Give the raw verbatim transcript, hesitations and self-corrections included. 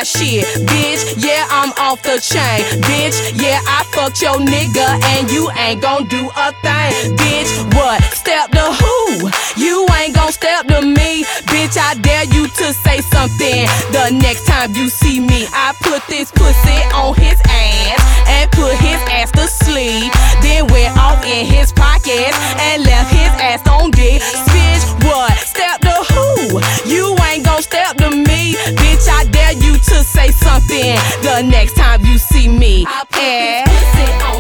about shit, bitch. Yeah, I'm off the chain, bitch. Yeah, I fucked your nigga and you ain't gon' do a thing, bitch. What? Step to who? You ain't gon' step to me, bitch. I dare you to say something the next time you see me. I put this pussy on his ass and put his ass to sleep, then went off in his pockets and left his ass on dick. Bitch, what? Step to who? You ain't gon' step to me, bitch. I dare you to say something the next time you see me. I put this pussy on